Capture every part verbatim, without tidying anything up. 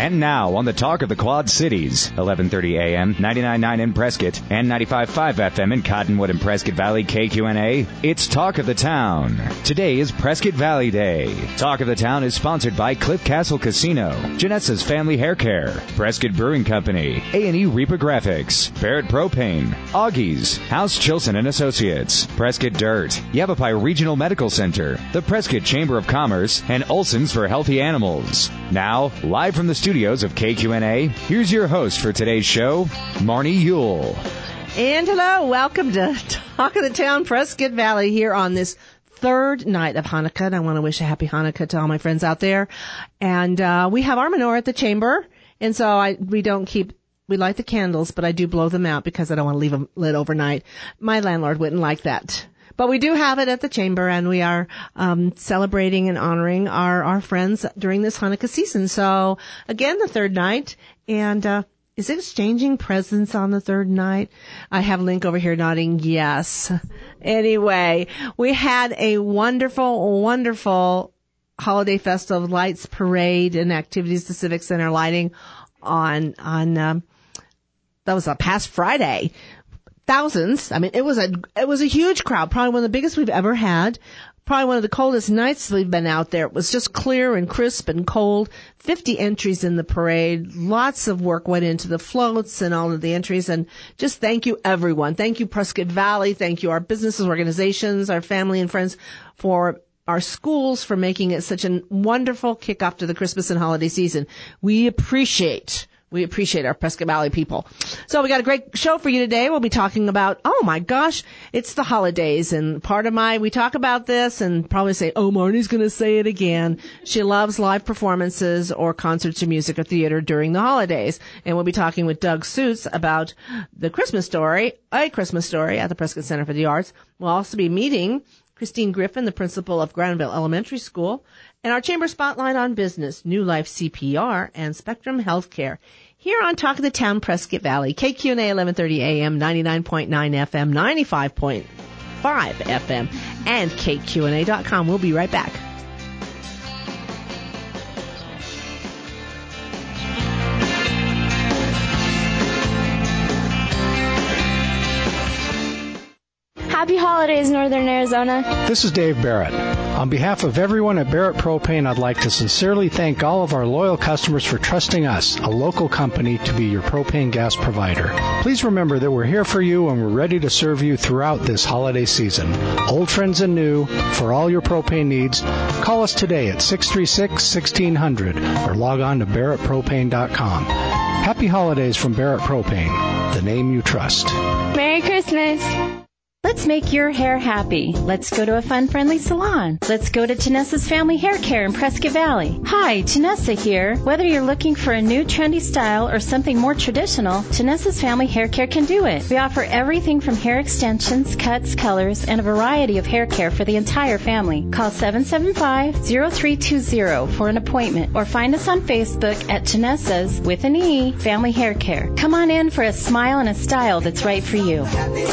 And now on the Talk of the Quad Cities, eleven thirty a.m., ninety-nine point nine in Prescott, and ninety-five point five F M in Cottonwood and Prescott Valley K Q N A. It's Talk of the Town. Today is Prescott Valley Day. Talk of the Town is sponsored by Cliff Castle Casino, Janessa's Family Hair Care, Prescott Brewing Company, A and E Reaper Graphics, Barrett Propane, Augie's, House Chilson and Associates, Prescott Dirt, Yavapai Regional Medical Center, the Prescott Chamber of Commerce, and Olson's for Healthy Animals. Now, live from the studios of K Q N A, here's your host for today's show, Marnie Yule. And hello, welcome to Talk of the Town, Prescott Valley, here on this third night of Hanukkah. And I want to wish a happy Hanukkah to all my friends out there. And uh, we have our menorah at the chamber, and so I we don't keep we light the candles, but I do blow them out because I don't want to leave them lit overnight. My landlord wouldn't like that. But we do have it at the chamber, and we are um celebrating and honoring our, our friends during this Hanukkah season. So, again, the third night, and uh is it exchanging presents on the third night? I have Link over here nodding yes. Anyway, we had a wonderful, wonderful holiday festival, lights, parade, and activities at the Civic Center lighting on, on um that was a past Friday. Thousands. I mean, it was a, it was a huge crowd, probably one of the biggest we've ever had. Probably one of the coldest nights we've been out there. It was just clear and crisp and cold. fifty entries in the parade. Lots of work went into the floats and all of the entries. And just thank you, everyone. Thank you, Prescott Valley. Thank you, our businesses, organizations, our family and friends, for our schools, for making it such a wonderful kickoff to the Christmas and holiday season. We appreciate We appreciate our Prescott Valley people. So we got a great show for you today. We'll be talking about, oh my gosh, it's the holidays. And part of my, we talk about this and probably say, oh, Marnie's going to say it again. She loves live performances or concerts or music or theater during the holidays. And we'll be talking with Doug Suits about the Christmas Story, A Christmas Story at the Prescott Center for the Arts. We'll also be meeting Christine Griffin, the principal of Granville Elementary School, and our Chamber Spotlight on Business, New Life C P R, and Spectrum Healthcare. Here on Talk of the Town, Prescott Valley, K Q N A eleven thirty A M, ninety-nine point nine F M, ninety-five point five F M, and K Q N A dot com. We'll be right back. Happy holidays, Northern Arizona. This is Dave Barrett. On behalf of everyone at Barrett Propane, I'd like to sincerely thank all of our loyal customers for trusting us, a local company, to be your propane gas provider. Please remember that we're here for you and we're ready to serve you throughout this holiday season. Old friends and new, for all your propane needs, call us today at six three six, sixteen hundred or log on to barrett propane dot com. Happy holidays from Barrett Propane, the name you trust. Merry Christmas. Let's make your hair happy. Let's go to a fun, friendly salon. Let's go to Janessa's Family Hair Care in Prescott Valley. Hi, Janessa here. Whether you're looking for a new trendy style or something more traditional, Janessa's Family Hair Care can do it. We offer everything from hair extensions, cuts, colors, and a variety of hair care for the entire family. Call seven seven five, zero three two zero for an appointment or find us on Facebook at Janessa's, with an E, Family Hair Care. Come on in for a smile and a style that's right for you.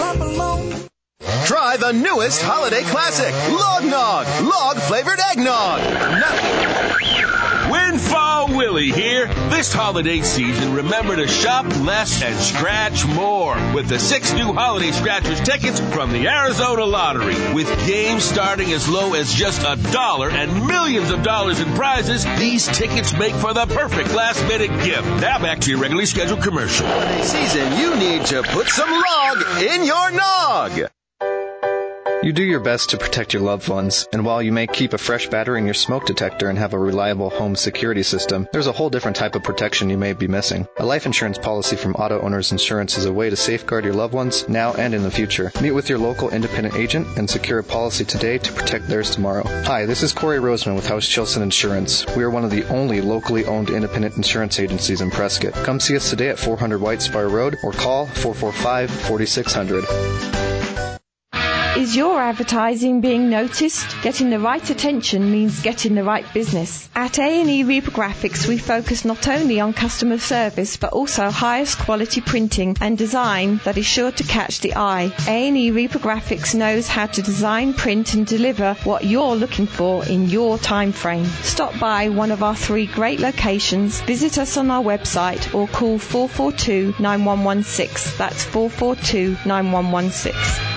Try the newest holiday classic, Log Nog, log-flavored eggnog. No- Windfall Willie here. This holiday season, remember to shop less and scratch more with the six new Holiday Scratchers tickets from the Arizona Lottery. With games starting as low as just a dollar and millions of dollars in prizes, these tickets make for the perfect last-minute gift. Now back to your regularly scheduled commercial. Holiday season, you need to put some log in your nog. You do your best to protect your loved ones, and while you may keep a fresh battery in your smoke detector and have a reliable home security system, there's a whole different type of protection you may be missing. A life insurance policy from Auto Owners Insurance is a way to safeguard your loved ones now and in the future. Meet with your local independent agent and secure a policy today to protect theirs tomorrow. Hi, this is Corey Roseman with House Chilson Insurance. We are one of the only locally owned independent insurance agencies in Prescott. Come see us today at four hundred White Spire Road or call four four five, four six zero zero. Is your advertising being noticed? Getting the right attention means getting the right business. At A and E Reprographics, we focus not only on customer service, but also highest quality printing and design that is sure to catch the eye. A and E Reprographics knows how to design, print and deliver what you're looking for in your time frame. Stop by one of our three great locations, visit us on our website or call four four two, nine one one six. That's four four two, nine one one six.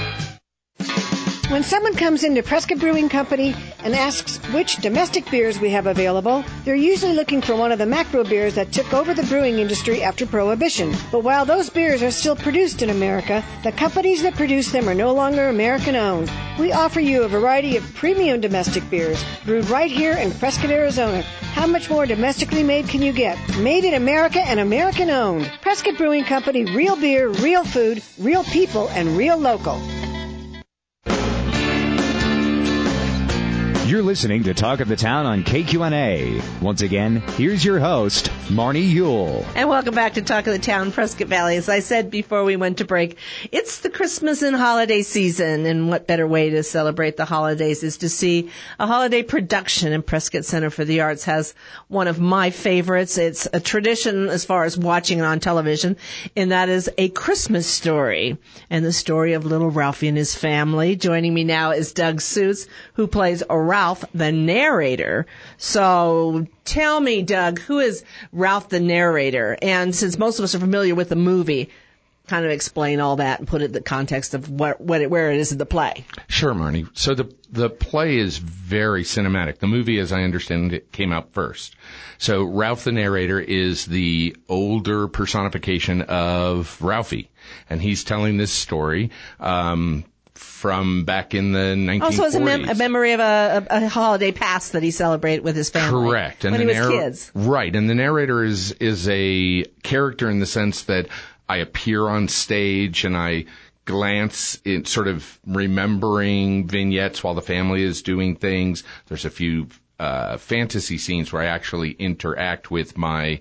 When someone comes into Prescott Brewing Company and asks which domestic beers we have available, they're usually looking for one of the macro beers that took over the brewing industry after Prohibition. But while those beers are still produced in America, the companies that produce them are no longer American-owned. We offer you a variety of premium domestic beers brewed right here in Prescott, Arizona. How much more domestically made can you get? Made in America and American-owned. Prescott Brewing Company, real beer, real food, real people, and real local. You're listening to Talk of the Town on K Q N A. Once again, here's your host, Marnie Yule. And welcome back to Talk of the Town, Prescott Valley. As I said before we went to break, it's the Christmas and holiday season, and what better way to celebrate the holidays is to see a holiday production. And Prescott Center for the Arts has one of my favorites. It's a tradition as far as watching it on television, and that is A Christmas Story, and the story of little Ralphie and his family. Joining me now is Doug Suits, who plays Ralph, the narrator. So tell me, Doug, who is Ralph the narrator? And since most of us are familiar with the movie, kind of explain all that and put it in the context of what, what it, where it is in the play. Sure, Marnie. So the the play is very cinematic. The movie, as I understand it, came out first. So Ralph the narrator is the older personification of Ralphie, and he's telling this story um from back in the nineteen forties. Oh, so it's a, mem- a memory of a, a, a holiday past that he celebrated with his family. Correct. And when the he was narr- kids. Right. And the narrator is, is a character in the sense that I appear on stage and I glance in sort of remembering vignettes while the family is doing things. There's a few uh, fantasy scenes where I actually interact with my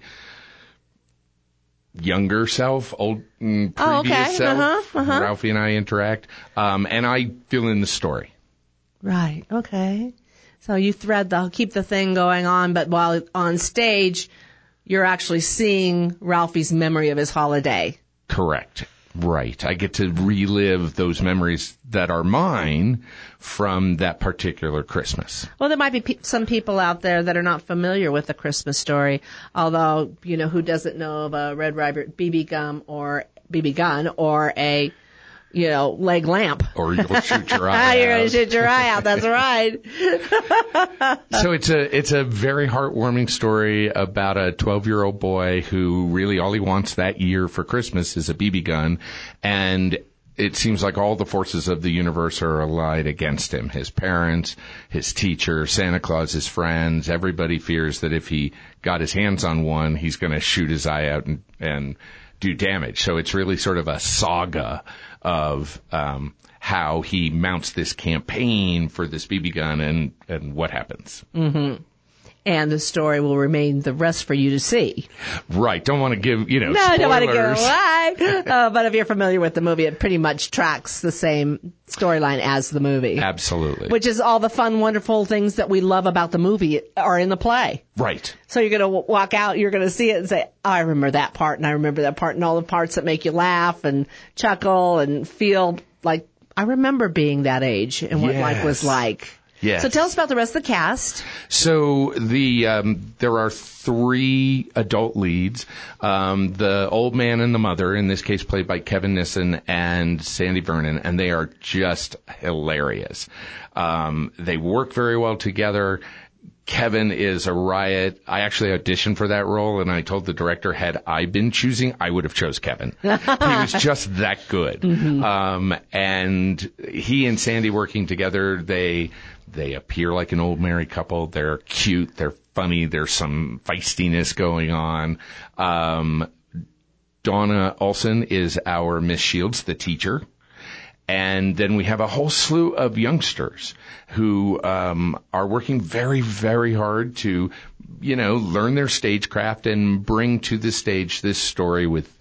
younger self, old mm, previous oh, okay. self. Uh-huh, uh-huh. Ralphie and I interact, um, and I fill in the story. Right. Okay. So you thread the keep the thing going on, but while on stage, you're actually seeing Ralphie's memory of his holiday. Correct. Right. I get to relive those memories that are mine from that particular Christmas. Well, there might be pe- some people out there that are not familiar with The Christmas Story, although, you know, who doesn't know of a Red Ryder B B gum or B B gun or a, you know, leg lamp. Or you'll shoot your eye out. You're going to shoot your eye out. That's right. So it's a it's a very heartwarming story about a twelve-year-old boy who really all he wants that year for Christmas is a B B gun, and it seems like all the forces of the universe are allied against him. His parents, his teacher, Santa Claus, his friends, everybody fears that if he got his hands on one, he's going to shoot his eye out and, and do damage. So it's really sort of a saga of um, how he mounts this campaign for this B B gun and, and what happens. Mm-hmm. And the story will remain the rest for you to see. Right. Don't want to give, you know, no, spoilers. don't want to give it away. uh, but if you're familiar with the movie, it pretty much tracks the same storyline as the movie. Absolutely. Which is all the fun, wonderful things that we love about the movie are in the play. Right. So you're going to w- walk out, you're going to see it and say, oh, I remember that part, and I remember that part, and all the parts that make you laugh and chuckle and feel like, I remember being that age and what yes. life was like. Yes. So tell us about the rest of the cast. So the um, there are three adult leads. Um, the old man and the mother, in this case played by Kevin Nissen and Sandy Vernon, and they are just hilarious. Um, they work very well together. Kevin is a riot. I actually auditioned for that role, and I told the director, had I been choosing, I would have chose Kevin. He was just that good. Mm-hmm. Um, and he and Sandy working together, they they appear like an old married couple. They're cute. They're funny. There's some feistiness going on. Um, Donna Olson is our Miss Shields, the teacher. And then we have a whole slew of youngsters who um, are working very, very hard to, you know, learn their stagecraft and bring to the stage this story with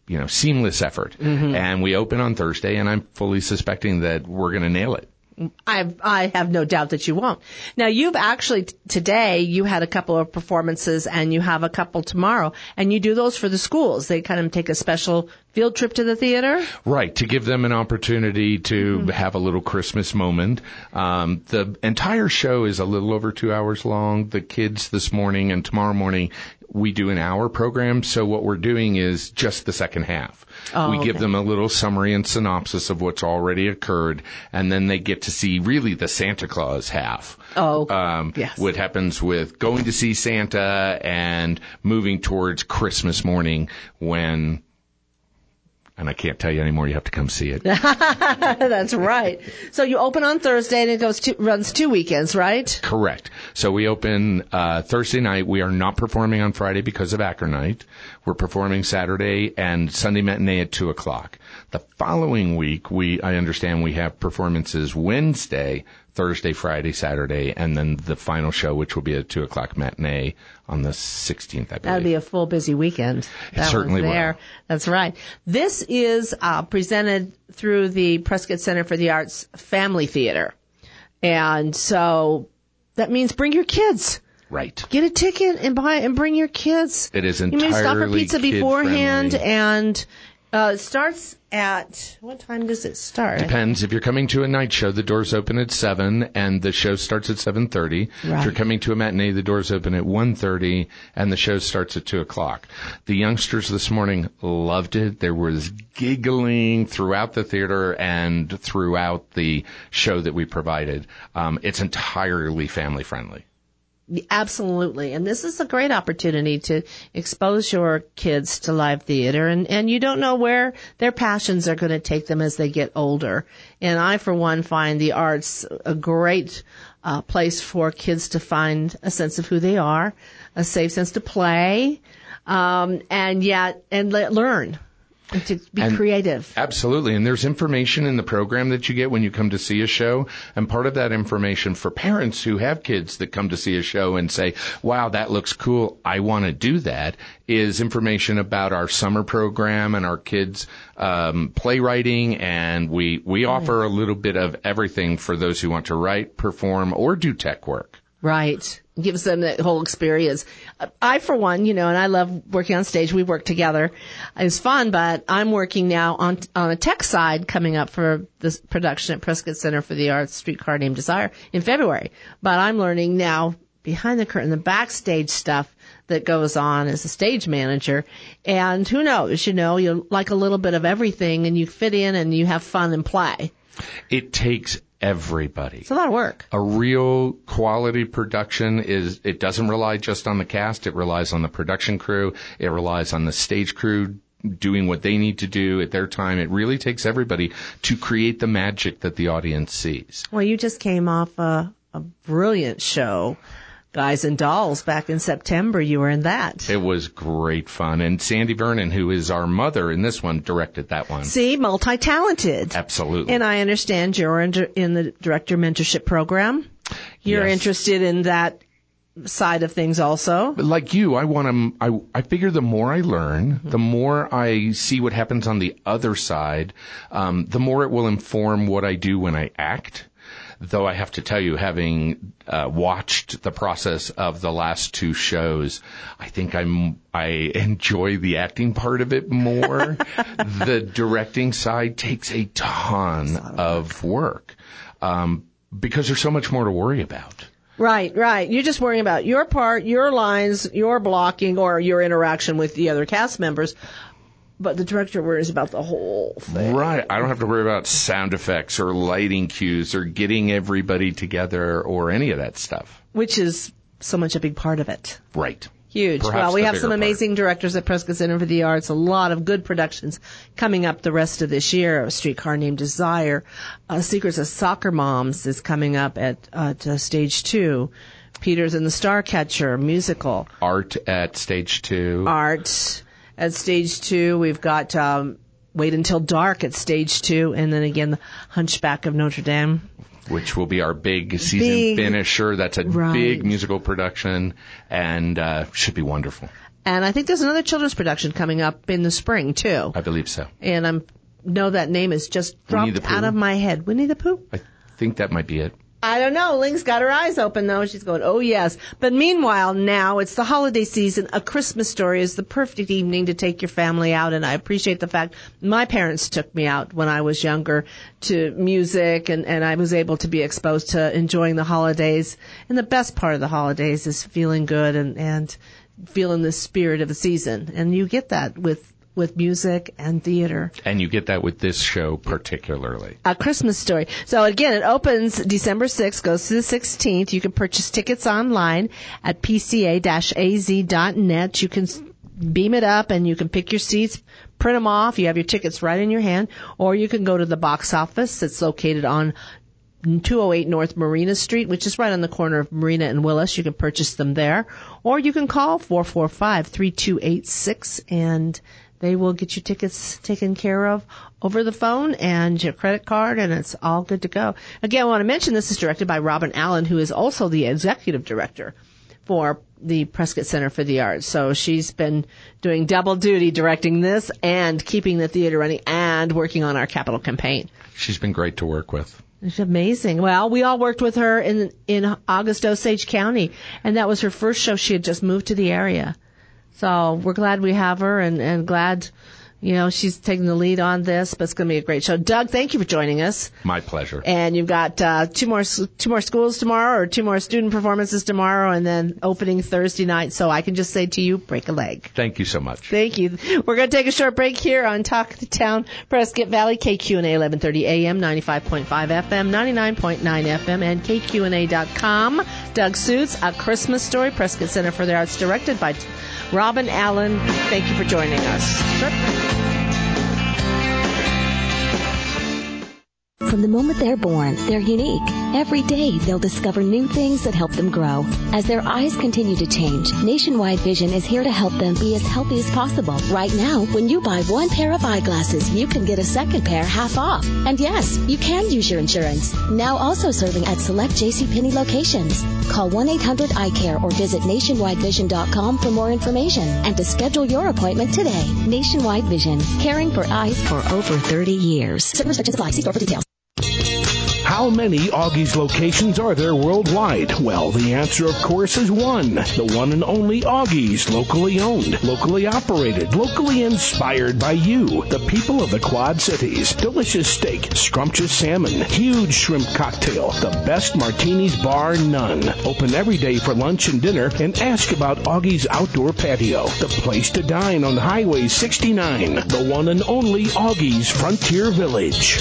you know, seamless effort. Mm-hmm. And we open on Thursday, and I'm fully suspecting that we're going to nail it. I I have no doubt that you won't. Now, you've actually, t- today, you had a couple of performances, and you have a couple tomorrow, and you do those for the schools. They kind of take a special field trip to the theater? Right, to give them an opportunity to mm-hmm. have a little Christmas moment. Um, the entire show is a little over two hours long. The kids this morning and tomorrow morning, we do an hour program, so what we're doing is just the second half. Oh, we okay. give them a little summary and synopsis of what's already occurred, and then they get to see really the Santa Claus half. Oh, um, yes. What happens with going to see Santa and moving towards Christmas morning when... And I can't tell you anymore. You have to come see it. That's right. So you open on Thursday and it goes to, runs two weekends, right? Correct. So we open uh, Thursday night. We are not performing on Friday because of Acro Night. We're performing Saturday and Sunday matinee at two o'clock. The following week, we I understand we have performances Wednesday, Thursday, Friday, Saturday, and then the final show, which will be a two o'clock matinee on the sixteenth, I believe. That'll be a full busy weekend. That It certainly one's there. will. That's right. This is uh, presented through the Prescott Center for the Arts Family Theater. And so that means bring your kids. Right. Get a ticket and buy and bring your kids. It is You entirely may stop for pizza beforehand, kid-friendly. and uh, it starts at, what time does it start? Depends. If you're coming to a night show, the doors open at seven, and the show starts at seven thirty. Right. If you're coming to a matinee, the doors open at one thirty, and the show starts at two o'clock. The youngsters this morning loved it. There was giggling throughout the theater and throughout the show that we provided. Um, it's entirely family-friendly. Absolutely. And this is a great opportunity to expose your kids to live theater. And, and you don't know where their passions are going to take them as they get older. And I, for one, find the arts a great uh, place for kids to find a sense of who they are, a safe sense to play, um, and yet, and le- learn. And to be And creative. Absolutely. And there's information in the program that you get when you come to see a show. And part of that information for parents who have kids that come to see a show and say, wow, that looks cool, I want to do that, is information about our summer program and our kids' um, playwriting. And we, we offer a little bit of everything for those who want to write, perform, or do tech work. Right. Gives them that whole experience. I, for one, you know, and I love working on stage. We work together. It's fun, but I'm working now on on a tech side coming up for this production at Prescott Center for the Arts, Streetcar Named Desire, in February. But I'm learning now behind the curtain, the backstage stuff that goes on as a stage manager. And who knows, you know, you like a little bit of everything and you fit in and you have fun and play. It takes everybody. It's a lot of work. A real quality production is, it doesn't rely just on the cast, it relies on the production crew, it relies on the stage crew doing what they need to do at their time. It really takes everybody to create the magic that the audience sees. Well, you just came off a, a brilliant show, Guys and Dolls, back in September. You were in that. It was great fun. And Sandy Vernon, who is our mother in this one, directed that one. See, multi-talented. Absolutely. And I understand you're in, in the director mentorship program. You're Yes. interested in that side of things also. But like you, I want to, I, I figure the more I learn, mm-hmm. the more I see what happens on the other side, um, the more it will inform what I do when I act. Though I have to tell you, having uh, watched the process of the last two shows, I think I'm I enjoy the acting part of it more. The directing side takes a ton of work um, because there's so much more to worry about. Right, right. You're just worrying about your part, your lines, your blocking, or your interaction with the other cast members. But the director worries about the whole thing. Right. I don't have to worry about sound effects or lighting cues or getting everybody together or any of that stuff. Which is so much a big part of it. Right. Huge. Perhaps well, we the have bigger some part. amazing directors at Prescott Center for the Arts. A lot of good productions coming up the rest of this year. A Streetcar Named Desire. Uh, Secrets of Soccer Moms is coming up at, uh, to stage two. Peters and the Starcatcher, musical. Art at stage two. Art. At stage two, we've got um, Wait Until Dark at stage two, and then again, The Hunchback of Notre Dame. Which will be our big season Big, finisher. That's a right. big musical production and uh, should be wonderful. And I think there's another children's production coming up in the spring, too. I believe so. And I know that name is just dropped out of my head. Winnie the Pooh? I think that might be it. I don't know. Ling's got her eyes open, though. She's going, oh, yes. But meanwhile, now it's the holiday season. A Christmas Story is the perfect evening to take your family out. And I appreciate the fact my parents took me out when I was younger to music, and, and I was able to be exposed to enjoying the holidays. And the best part of the holidays is feeling good and, and feeling the spirit of the season. And you get that with with music and theater. And you get that with this show particularly. A Christmas Story. So again, it opens December sixth, goes to the sixteenth. You can purchase tickets online at p c a dash a z dot net. You can beam it up and you can pick your seats, print them off. You have your tickets right in your hand. Or you can go to the box office. It's located on two oh eight North Marina Street, which is right on the corner of Marina and Willis. You can purchase them there. Or you can call four four five, three two eight six and they will get your tickets taken care of over the phone and your credit card, and it's all good to go. Again, I want to mention this is directed by Robin Allen, who is also the executive director for the Prescott Center for the Arts. So she's been doing double duty, directing this and keeping the theater running and working on our capital campaign. She's been great to work with. It's amazing. Well, we all worked with her in in August Osage County, and that was her first show. She had just moved to the area. So we're glad we have her, and, and glad, you know, she's taking the lead on this, but it's going to be a great show. Doug, thank you for joining us. My pleasure. And you've got uh, two more two more schools tomorrow, or two more student performances tomorrow, and then opening Thursday night. So I can just say to you, break a leg. Thank you so much. Thank you. We're going to take a short break here on Talk of the Town, Prescott Valley, K Q N A eleven thirty A M, ninety-five point five F M, ninety-nine point nine F M, and K Q N A dot com. Doug Suits, A Christmas Story, Prescott Center for the Arts, directed by Robin Allen. Thank you for joining us. From the moment they're born, they're unique. Every day, they'll discover new things that help them grow. As their eyes continue to change, Nationwide Vision is here to help them be as healthy as possible. Right now, when you buy one pair of eyeglasses, you can get a second pair half off. And yes, you can use your insurance. Now also serving at select JCPenney locations. Call one eight hundred I care or visit nationwide vision dot com for more information and to schedule your appointment today. Nationwide Vision, caring for eyes for over thirty years. Certain restrictions apply. See store for details. How many Augie's locations are there worldwide? Well, the answer, of course, is one. The one and only Augie's, locally owned, locally operated, locally inspired by you, the people of the Quad Cities. Delicious steak, scrumptious salmon, huge shrimp cocktail, the best martinis bar none. Open every day for lunch and dinner, and ask about Augie's Outdoor Patio, the place to dine on Highway sixty-nine, the one and only Augie's Frontier Village.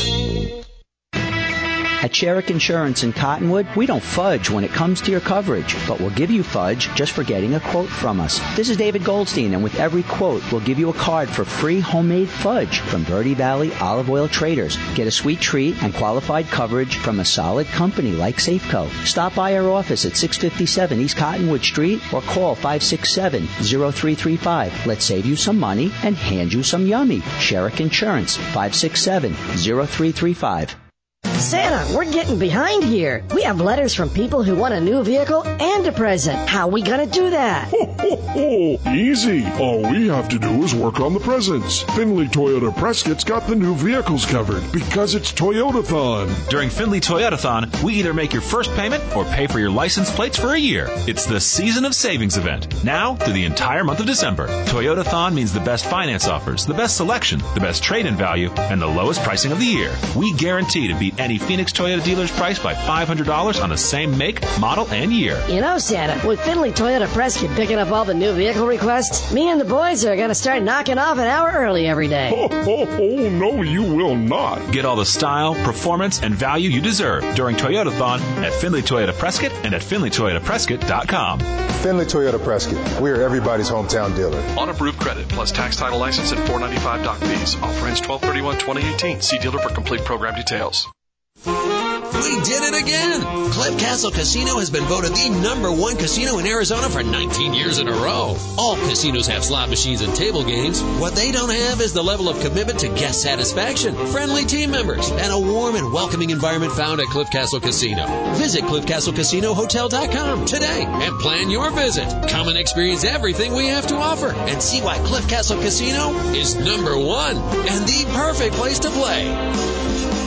At Sherrick Insurance in Cottonwood, we don't fudge when it comes to your coverage, but we'll give you fudge just for getting a quote from us. This is David Goldstein, and with every quote, we'll give you a card for free homemade fudge from Verde Valley Olive Oil Traders. Get a sweet treat and qualified coverage from a solid company like Safeco. Stop by our office at six fifty-seven East Cottonwood Street or call five six seven, zero three three five. Let's save you some money and hand you some yummy. Sherrick Insurance, five six seven, zero three three five. Santa, we're getting behind here. We have letters from people who want a new vehicle and a present. How are we going to do that? Ho, ho, ho. Easy. All we have to do is work on the presents. Finley Toyota Prescott's got the new vehicles covered because it's Toyotathon. During Finley Toyotathon, we either make your first payment or pay for your license plates for a year. It's the Season of Savings event, now through the entire month of December. Toyotathon means the best finance offers, the best selection, the best trade-in value, and the lowest pricing of the year. We guarantee to beat any Phoenix Toyota dealer's price by five hundred dollars on the same make, model, and year. You know, Santa, with Finley Toyota Prescott picking up all the new vehicle requests, me and the boys are going to start knocking off an hour early every day. Ho, ho, ho, no, you will not. Get all the style, performance, and value you deserve during Toyotathon at Finley Toyota Prescott and at finley toyota prescott dot com. Finley Toyota Prescott. We are everybody's hometown dealer. On approved credit plus tax title license and four ninety-five doc fees. Offer ends twelve thirty-one twenty eighteen. See dealer for complete program details. We did it again! Cliff Castle Casino has been voted the number one casino in Arizona for nineteen years in a row. All casinos have slot machines and table games. What they don't have is the level of commitment to guest satisfaction, friendly team members, and a warm and welcoming environment found at Cliff Castle Casino. Visit cliff castle casino hotel dot com today and plan your visit. Come and experience everything we have to offer and see why Cliff Castle Casino is number one and the perfect place to play.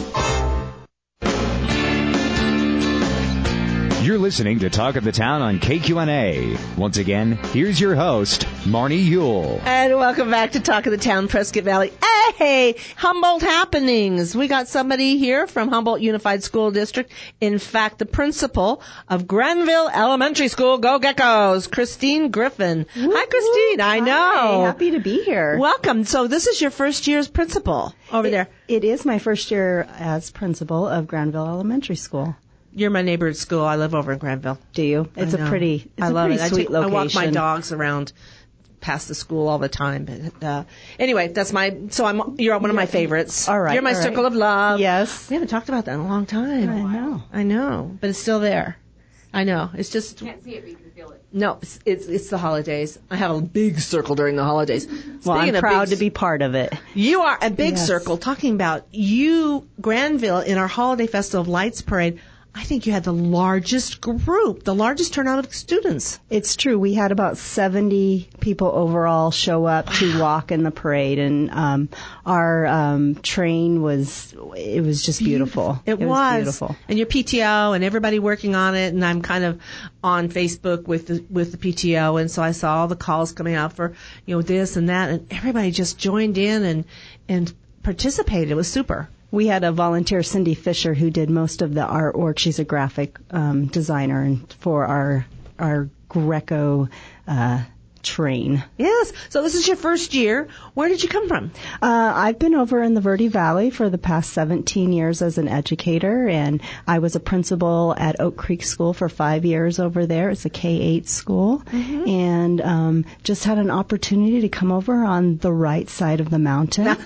You're listening to Talk of the Town on K Q N A. Once again, here's your host, Marnie Yule. And welcome back to Talk of the Town, Prescott Valley. Hey, Humboldt happenings. We got somebody here from Humboldt Unified School District. In fact, the principal of Granville Elementary School, Go Geckos, Christine Griffin. Woo-hoo. Hi, Christine. I know. Hi, happy to be here. Welcome. So this is your first year as principal over it, there. It is my first year as principal of Granville Elementary School. You're my neighbor at school. I live over in Granville. Do you? It's a pretty, it's I a love pretty it. sweet I take, location. I walk my dogs around past the school all the time. But uh, anyway, that's my. So I'm. You're one of my favorites. All right. You're my all circle right. of love. Yes. We haven't talked about that in a long time. I know. I know, but it's still there. I know. It's just. Can't see it, but you can feel it. No, it's, it's it's the holidays. I have a big circle during the holidays. Well, Speaking I'm proud big, to be part of it. You are a big Yes. circle. Talking about you, Granville, in our Holiday Festival of Lights Parade. I think you had the largest group, the largest turnout of students. It's true. We had about seventy people overall show up to walk in the parade, and um, our um, train was, it was just beautiful. It, it was. was beautiful. And your P T O and everybody working on it, and I'm kind of on Facebook with the, with the P T O, and so I saw all the calls coming out for, you know, this and that, and everybody just joined in and, and participated. It was super. We had a volunteer, Cindy Fisher, who did most of the artwork. She's a graphic um, designer and for our our Greco uh, train. Yes. So this is your first year. Where did you come from? Uh, I've been over in the Verde Valley for the past seventeen years as an educator, and I was a principal at Oak Creek School for five years over there. It's a K eight school, mm-hmm. and um, just had an opportunity to come over on the right side of the mountain.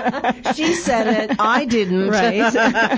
She said it. I didn't. Right.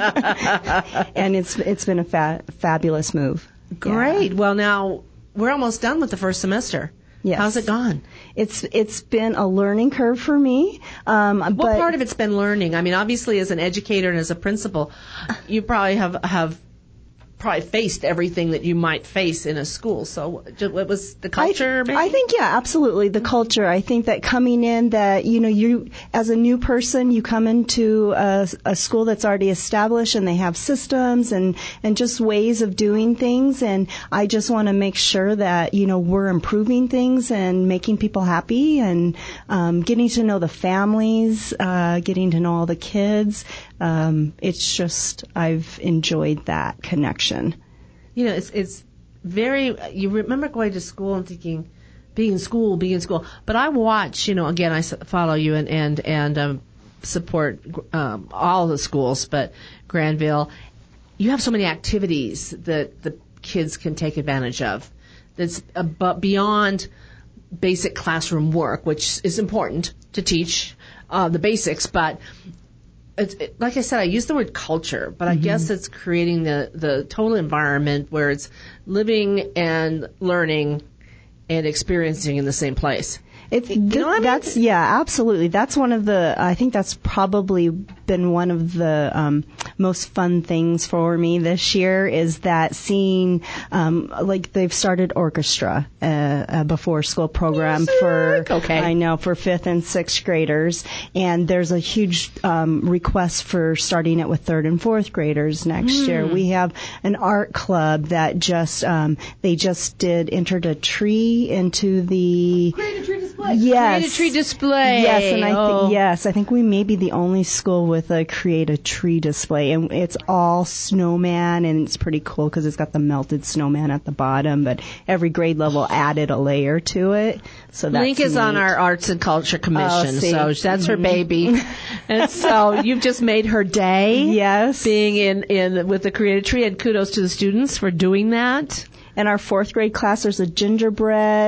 And it's it's been a fa- fabulous move. Great. Yeah. Well, now we're almost done with the first semester. Yes. How's it gone? It's it's been a learning curve for me. Um, what but part of it's been learning? I mean, obviously, as an educator and as a principal, you probably have have probably faced everything that you might face in a school. So what was the culture? I, maybe? I think, yeah, absolutely. The culture. I think that coming in that, you know, you, as a new person, you come into a, a school that's already established and they have systems and, and just ways of doing things. And I just want to make sure that, you know, we're improving things and making people happy and um, getting to know the families, uh, getting to know all the kids. Um, it's just, I've enjoyed that connection. You know, it's it's very, you remember going to school and thinking, being in school, being in school. But I watch, you know, again, I follow you and, and, and um, support um, all the schools, but Granville, you have so many activities that the kids can take advantage of. That's ab- beyond basic classroom work, which is important to teach uh, the basics, but It's, it, like I said, I use the word culture, but I mm-hmm. guess it's creating the, the total environment where it's living and learning and experiencing in the same place. It's, you know what I mean? That's, yeah, absolutely. That's one of the, I think that's probably been one of the um, most fun things for me this year is that seeing, um, like they've started orchestra, uh, a before school program Music. for, okay. I know, for fifth and sixth graders. And there's a huge um, request for starting it with third and fourth graders next mm. year. We have an art club that just, um, they just did, entered a tree into the... Create a tree display. Yes. Create a tree display. Yes, and I oh. think yes, I think we may be the only school with a create a tree display, and it's all snowman, and it's pretty cool because it's got the melted snowman at the bottom, but every grade level added a layer to it. So that's Link is neat. on our Arts and Culture Commission, oh, so that's her baby, and so you've just made her day. Yes, being in in with the Create a Tree, and kudos to the students for doing that. And our fourth grade class, there's a gingerbread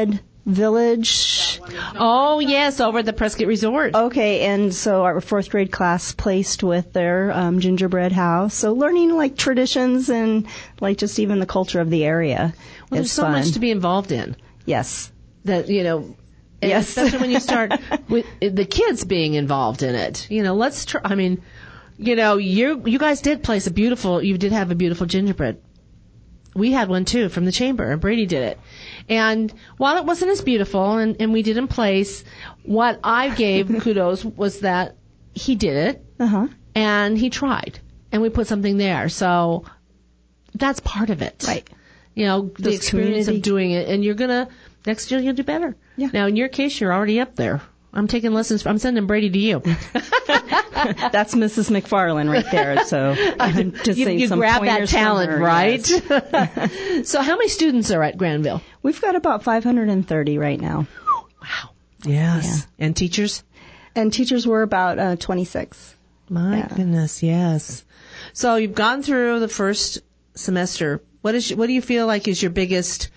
Village. Oh, yes, over at the Prescott Resort. Okay, and so our fourth grade class placed with their um, gingerbread house. So learning like traditions and like just even the culture of the area. Well, there's so fun. much to be involved in. Yes. That, you know, yes. especially when you start with the kids being involved in it. You know, let's try, I mean, you know, you you guys did place a beautiful, you did have a beautiful gingerbread. We had one too from the chamber, and Brady did it. And while it wasn't as beautiful, and, and we didn't place, what I gave kudos was that he did it, uh-huh. and he tried, and we put something there. So that's part of it, right? You know, the Those experience community. of doing it, and you're gonna next year you'll do better. Yeah. Now in your case, you're already up there. I'm taking lessons. I'm sending Brady to you. That's Missus McFarland right there. So I'm just you, saying you some grab that pointers from talent, her, right? yes. So how many students are at Granville? We've got about five hundred thirty right now. Wow. Yes. Yeah. And teachers? And teachers were about uh, twenty-six. My yeah. goodness, yes. So you've gone through the first semester. What is what do you feel like is your biggest?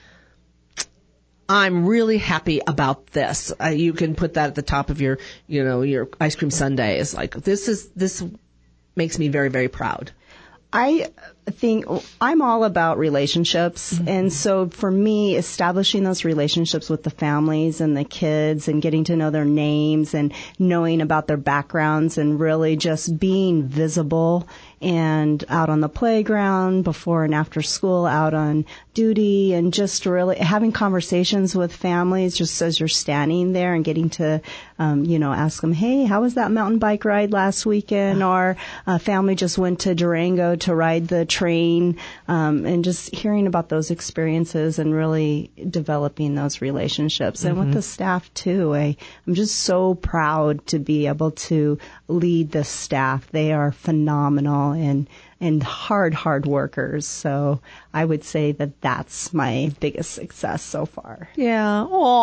I'm really happy about this. Uh, you can put that at the top of your, you know, your ice cream sundae. It's like this is this makes me very, very proud. I think I'm all about relationships. Mm-hmm. And so for me, establishing those relationships with the families and the kids and getting to know their names and knowing about their backgrounds and really just being visible and out on the playground before and after school, out on duty, and just really having conversations with families just as you're standing there and getting to, um, you know, ask them, hey, how was that mountain bike ride last weekend? Or a family just went to Durango to ride the train, um, and just hearing about those experiences and really developing those relationships. Mm-hmm. And with the staff too, I, I'm just so proud to be able to lead the staff. They are phenomenal and and hard, hard workers. So I would say that that's my biggest success so far. Yeah.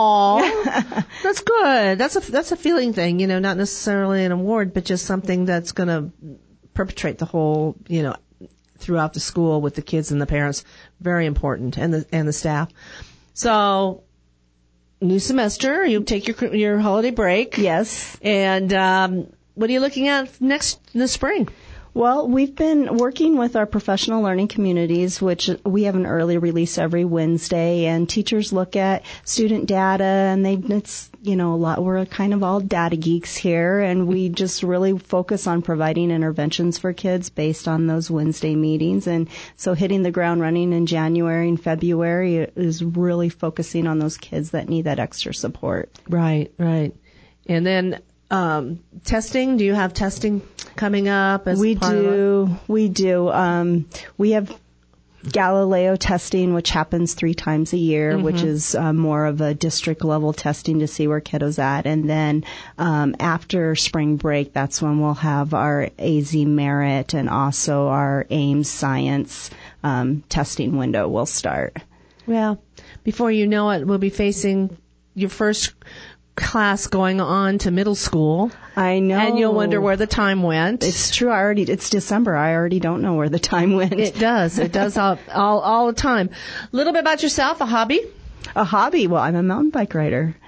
Aww. That's good. That's a, that's a feeling thing, you know, not necessarily an award, but just something that's going to perpetrate the whole, you know, throughout the school with the kids and the parents. Very important. And the, and the staff. So, new semester, you take your, your holiday break. Yes. And, um, what are you looking at next in the spring? Well, we've been working with our professional learning communities, which we have an early release every Wednesday, and teachers look at student data, and they, it's, you know, a lot, we're kind of all data geeks here, and we just really focus on providing interventions for kids based on those Wednesday meetings. And so hitting the ground running in January and February is really focusing on those kids that need that extra support. Right, right. And then, Um, testing, do you have testing coming up? As we part do, of we do. Um, we have Galileo testing, which happens three times a year, mm-hmm. which is uh, more of a district level testing to see where kiddos at. And then um, after spring break, that's when we'll have our A Z Merit and also our Ames Science um, testing window will start. Well, before you know it, we'll be facing your first class going on to middle school. I know. And you'll wonder where the time went. It's true. I already, it's December. I already don't know where the time went. It does. It does all, all, all the time. A little bit about yourself, a hobby? A hobby? Well, I'm a mountain bike rider.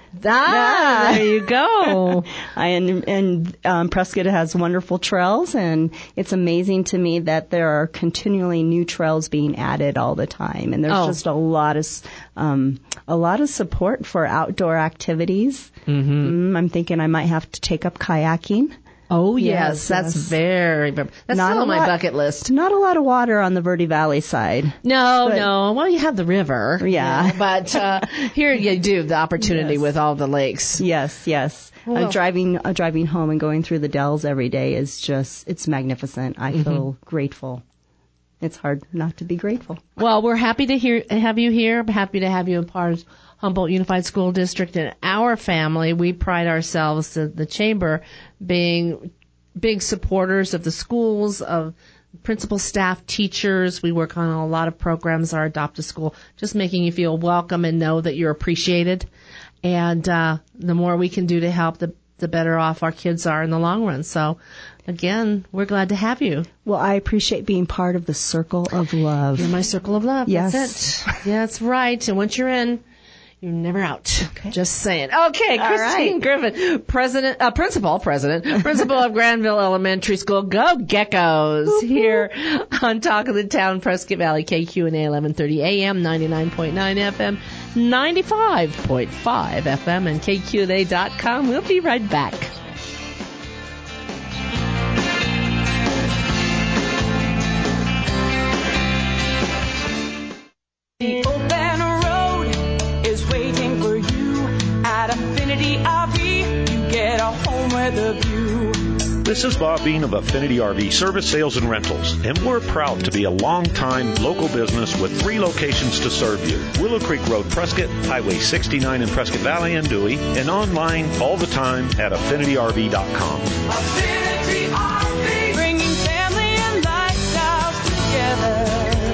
Ah, yeah. There you go. I, and and um, Prescott has wonderful trails, and it's amazing to me that there are continually new trails being added all the time, and there's oh. just a lot of um, a lot of support for outdoor activities. Mm-hmm. Mm, I'm thinking I might have to take up kayaking. Oh, yes. Yes, that's yes. very, very, that's Not still a on my lot- bucket list. Not a lot of water on the Verde Valley side. No, But- no. Well, you have the river. Yeah. you know, but uh, here you do the opportunity Yes. with all the lakes. Yes, yes. Well- Uh, driving uh, driving home and going through the Dells every day is just, it's magnificent. I Mm-hmm. feel grateful. It's hard not to be grateful. Well, we're happy to hear have you here. Happy to have you a part of Humboldt Unified School District and our family. We pride ourselves, the, the chamber, being big supporters of the schools, of principal, staff, teachers. We work on a lot of programs, our Adopt a School, just making you feel welcome and know that you're appreciated. And uh, the more we can do to help, the the better off our kids are in the long run. So, again, we're glad to have you. Well, I appreciate being part of the circle of love. You're my circle of love. Yes. That's it. Yeah, that's right. And once you're in, You're never out. Okay. Just saying. Okay, All Christine right. Griffin, president, uh, principal, president, principal of Granville Elementary School. Go Geckos! Here on Talk of the Town, Prescott Valley, K Q N A, eleven thirty A M, ninety-nine point nine F M, ninety-five point five F M, and K Q N A dot com. We'll be right back. The open road is waiting for you at Affinity R V. You get a home with a view. This is Bob Bean of Affinity R V Service, Sales, and Rentals, and we're proud to be a long-time local business with three locations to serve you. Willow Creek Road, Prescott, Highway sixty-nine in Prescott Valley and Dewey, and online all the time at affinity R V dot com. Affinity R V, bringing family and lifestyles together.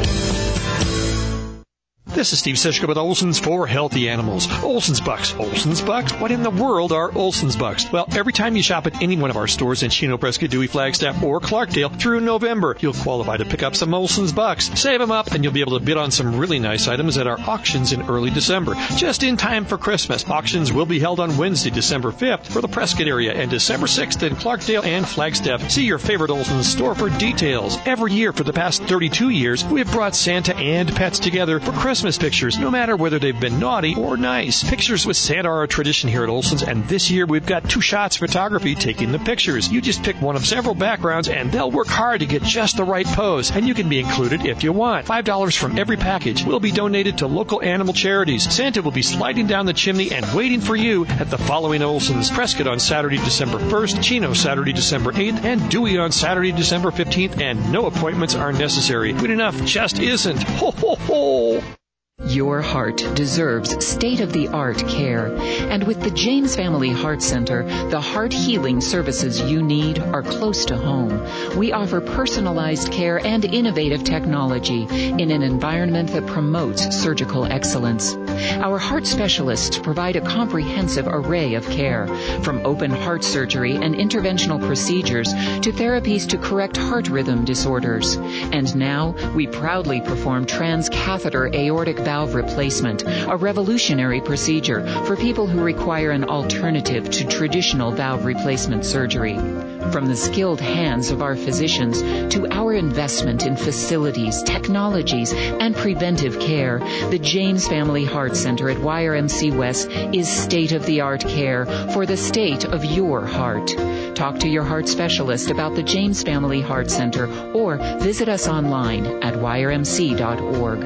This is Steve Sischka with Olson's for Healthy Animals. Olson's Bucks. Olson's Bucks? What in the world are Olson's Bucks? Well, every time you shop at any one of our stores in Chino, Prescott, Dewey, Flagstaff, or Clarkdale through November, you'll qualify to pick up some Olson's Bucks. Save them up, and you'll be able to bid on some really nice items at our auctions in early December, just in time for Christmas. Auctions will be held on Wednesday, December fifth for the Prescott area, and December sixth in Clarkdale and Flagstaff. See your favorite Olson's store for details. Every year for the past thirty-two years, we have brought Santa and pets together for Christmas pictures, no matter whether they've been naughty or nice. Pictures with Santa are a tradition here at Olson's, and this year we've got Two Shots Photography taking the pictures. You just pick one of several backgrounds, and they'll work hard to get just the right pose, and you can be included if you want. five dollars from every package will be donated to local animal charities. Santa will be sliding down the chimney and waiting for you at the following Olson's: Prescott on Saturday, December first, Chino Saturday, December eighth, and Dewey on Saturday, December fifteenth, and no appointments are necessary. Good enough just isn't. Ho, ho, ho! Your heart deserves state-of-the-art care. And with the James Family Heart Center, the heart healing services you need are close to home. We offer personalized care and innovative technology in an environment that promotes surgical excellence. Our heart specialists provide a comprehensive array of care, from open heart surgery and interventional procedures to therapies to correct heart rhythm disorders. And now, we proudly perform transcatheter aortic valve replacement, a revolutionary procedure for people who require an alternative to traditional valve replacement surgery. From the skilled hands of our physicians to our investment in facilities, technologies, and preventive care, the James Family Heart Center at Y R M C West is state-of-the-art care for the state of your heart. Talk to your heart specialist about the James Family Heart Center or visit us online at Y R M C dot org.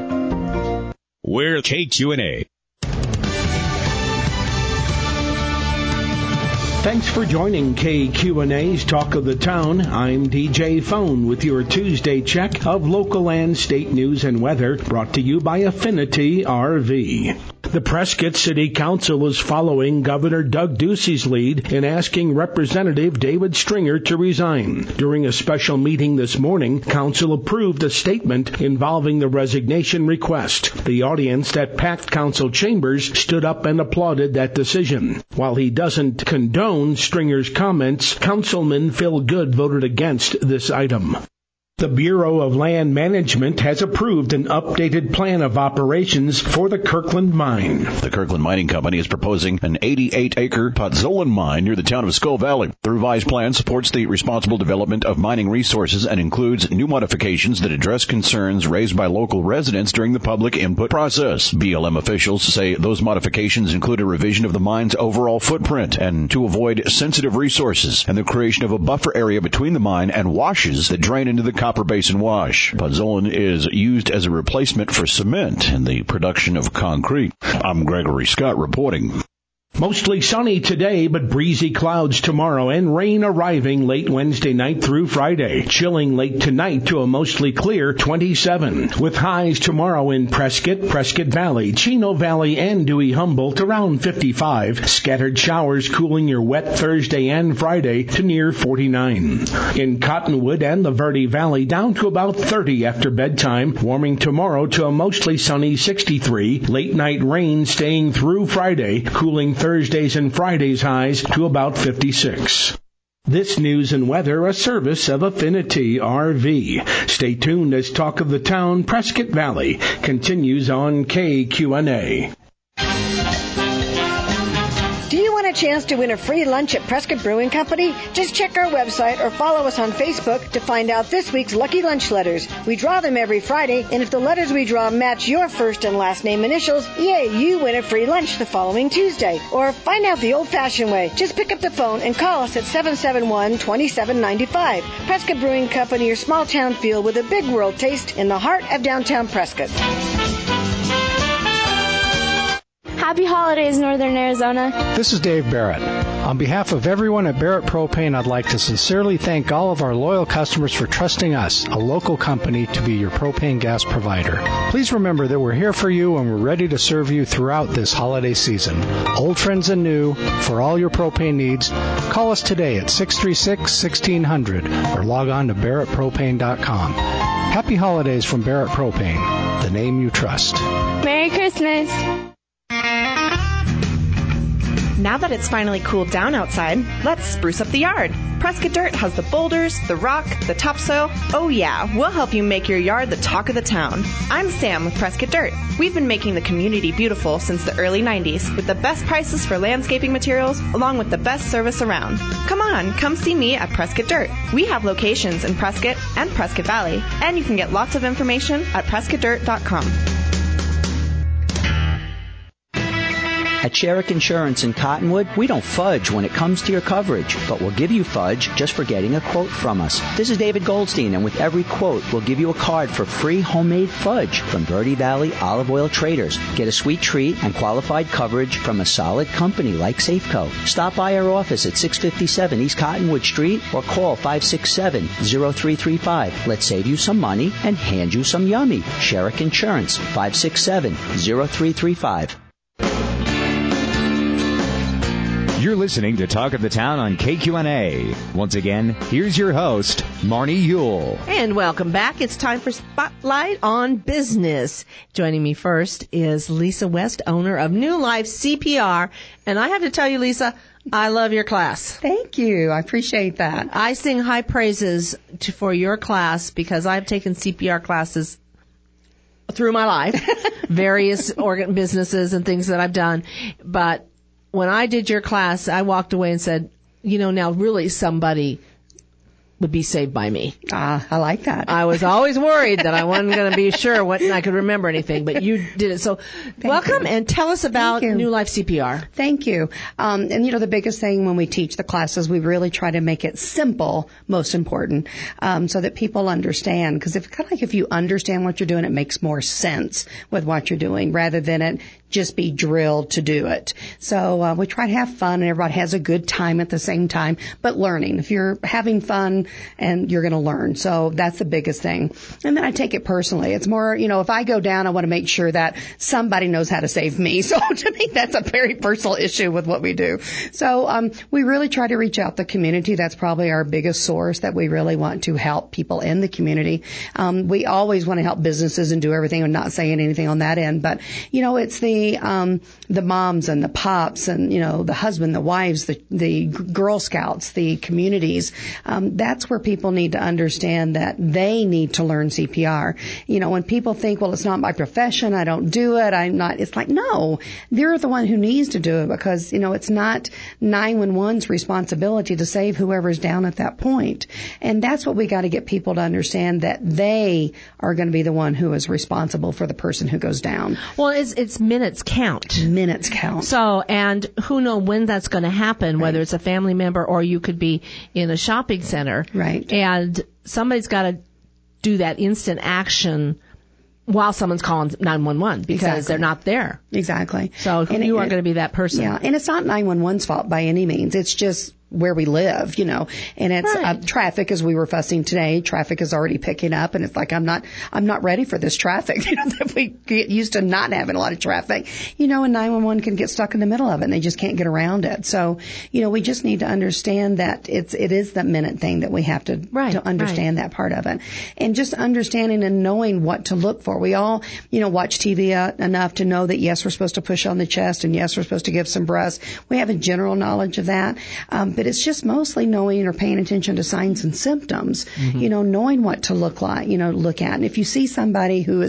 We're K Q N A. Thanks for joining K Q N A's Talk of the Town. I'm D J Phone with your Tuesday check of local and state news and weather, brought to you by Affinity R V. The Prescott City Council is following Governor Doug Ducey's lead in asking Representative David Stringer to resign. During a special meeting this morning, Council approved a statement involving the resignation request. The audience at packed Council chambers stood up and applauded that decision. While he doesn't condone Stringer's comments, Councilman Phil Good voted against this item. The Bureau of Land Management has approved an updated plan of operations for the Kirkland Mine. The Kirkland Mining Company is proposing an eighty-eight acre Potzolan mine near the town of Skull Valley. The revised plan supports the responsible development of mining resources and includes new modifications that address concerns raised by local residents during the public input process. B L M officials say those modifications include a revision of the mine's overall footprint and to avoid sensitive resources and the creation of a buffer area between the mine and washes that drain into the Copper Basin Wash. Potzolan is used as a replacement for cement in the production of concrete. I'm Gregory Scott reporting. Mostly sunny today, but breezy clouds tomorrow and rain arriving late Wednesday night through Friday. Chilling late tonight to a mostly clear twenty-seven. With highs tomorrow in Prescott, Prescott Valley, Chino Valley, and Dewey Humboldt around fifty-five. Scattered showers cooling your wet Thursday and Friday to near forty-nine. In Cottonwood and the Verde Valley down to about thirty after bedtime. Warming tomorrow to a mostly sunny sixty-three. Late night rain staying through Friday, cooling Thursdays and Fridays highs to about fifty-six. This news and weather, a service of Affinity R V. Stay tuned as Talk of the Town, Prescott Valley, continues on K Q N A. chance to win a free lunch at Prescott Brewing Company? Just check our website or follow us on Facebook to find out this week's lucky lunch letters. We draw them every Friday, and if the letters we draw match your first and last name initials, yay, you win a free lunch the following Tuesday. Or find out the old-fashioned way. Just pick up the phone and call us at seven seven one, two seven nine five. Prescott Brewing Company, your small town feel with a big world taste in the heart of downtown Prescott. Happy holidays, Northern Arizona. This is Dave Barrett. On behalf of everyone at Barrett Propane, I'd like to sincerely thank all of our loyal customers for trusting us, a local company, to be your propane gas provider. Please remember that we're here for you and we're ready to serve you throughout this holiday season. Old friends and new, for all your propane needs, call us today at six three six, one six zero zero or log on to barrett propane dot com. Happy holidays from Barrett Propane, the name you trust. Merry Christmas. Now that it's finally cooled down outside, let's spruce up the yard. Prescott Dirt has the boulders, the rock, the topsoil. Oh yeah, we'll help you make your yard the talk of the town. I'm Sam with Prescott Dirt. We've been making the community beautiful since the early nineties with the best prices for landscaping materials along with the best service around. Come on, come see me at Prescott Dirt. We have locations in Prescott and Prescott Valley, and you can get lots of information at prescott dirt dot com. At Sherrick Insurance in Cottonwood, we don't fudge when it comes to your coverage, but we'll give you fudge just for getting a quote from us. This is David Goldstein, and with every quote, we'll give you a card for free homemade fudge from Verde Valley Olive Oil Traders. Get a sweet treat and qualified coverage from a solid company like Safeco. Stop by our office at six fifty-seven East Cottonwood Street or call five six seven, zero three three five. Let's save you some money and hand you some yummy. Sherrick Insurance, five six seven, zero three three five. You're listening to Talk of the Town on K Q N A. Once again, here's your host, Marnie Yule. And welcome back. It's time for Spotlight on Business. Joining me first is Lisa West, owner of New Life C P R. And I have to tell you, Lisa, I love your class. Thank you. I appreciate that. I sing high praises to, for your class because I've taken C P R classes through my life, various organ businesses and things that I've done. But when I did your class, I walked away and said, you know, now really somebody would be saved by me. Ah, I like that. I was always worried that I wasn't going to be sure what I could remember anything, but you did it. So Thank welcome you. And tell us about New Life C P R. Thank you. Um, and you know, the biggest thing when we teach the classes, we really try to make it simple, most important, um, so that people understand. Because if kind of like if you understand what you're doing, it makes more sense with what you're doing rather than it just be drilled to do it. So uh, we try to have fun and everybody has a good time at the same time, but learning. If you're having fun and you're going to learn. So that's the biggest thing. And then I take it personally. It's more, you know, if I go down, I want to make sure that somebody knows how to save me. So to me, that's a very personal issue with what we do. So um, we really try to reach out the community. That's probably our biggest source that we really want to help people in the community. Um, we always want to help businesses and do everything. I'm not saying anything on that end, but, you know, it's the The, um, the moms and the pops and, you know, the husband, the wives, the, the Girl Scouts, the communities. Um, that's where people need to understand that they need to learn C P R. You know, when people think, well, it's not my profession, I don't do it, I'm not, it's like, no, they're the one who needs to do it because, you know, it's not nine one one's responsibility to save whoever's down at that point. And that's what we got to get people to understand, that they are going to be the one who is responsible for the person who goes down. Well, it's, it's minutes count. Minutes count. So, and who knows when that's going to happen, right. Whether it's a family member or you could be in a shopping center. Right. And somebody's got to do that instant action while someone's calling nine one one because exactly. They're not there. Exactly. So and you it, are going to be that person. Yeah. And it's not nine one one's fault by any means. It's just where we live, you know, and it's right. uh, traffic, as we were fussing today. Traffic is already picking up, and it's like I'm not, I'm not ready for this traffic. You know, if we get used to not having a lot of traffic, you know, and nine one one can get stuck in the middle of it, and they just can't get around it. So, you know, we just need to understand that it's, it is that minute thing that we have to, right, to understand right. that part of it, and just understanding and knowing what to look for. We all, you know, watch T V uh, enough to know that yes, we're supposed to push on the chest, and yes, we're supposed to give some breaths. We have a general knowledge of that, um, but it's just mostly knowing or paying attention to signs and symptoms, mm-hmm. you know, knowing what to look like, you know, look at. And if you see somebody who is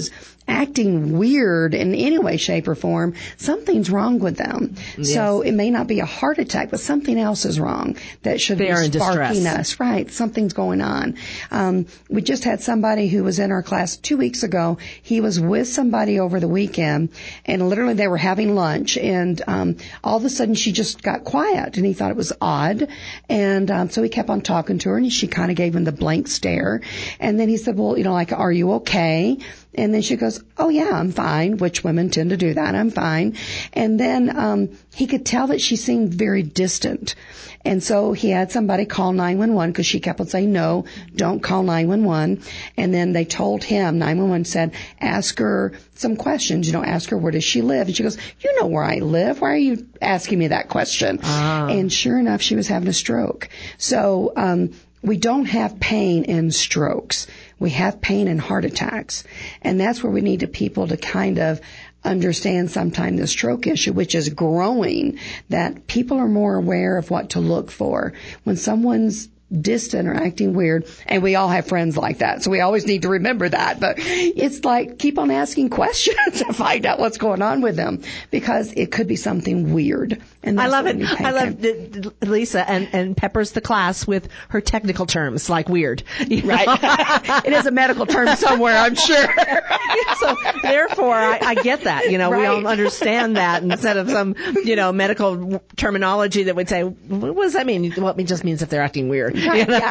acting weird in any way, shape, or form, something's wrong with them. Yes. So it may not be a heart attack, but something else is wrong that should They be are in sparking distress. us. Right. Something's going on. Um, we just had somebody who was in our class two weeks ago. He was with somebody over the weekend, and literally they were having lunch, and um, all of a sudden she just got quiet, and he thought it was odd. And um, so he kept on talking to her, and she kind of gave him the blank stare. And then he said, well, you know, like, are you okay? And then she goes, oh, yeah, I'm fine, which women tend to do that. I'm fine. And then um, he could tell that she seemed very distant. And so he had somebody call nine one one because she kept on saying, no, don't call nine one one. And then they told him, nine one one said, ask her some questions. You know, ask her, where does she live? And she goes, you know where I live. Why are you asking me that question? Ah. And sure enough, she was having a stroke. So um we don't have pain in strokes. We have pain in heart attacks. And that's where we need to people to kind of understand sometime the stroke issue, which is growing, that people are more aware of what to look for. When someone's distant or acting weird, and we all have friends like that, so we always need to remember that. But it's like, keep on asking questions to find out what's going on with them, because it could be something weird. And I that's love what it. we pay I love attention. that Lisa and, and peppers the class with her technical terms like weird. You know? Right. It is a medical term somewhere, I'm sure. So therefore, I, I get that. You know, we all Right. understand that instead of some, you know, medical terminology that would say, what does that mean? Well, it just means if they're acting weird. Right, You know?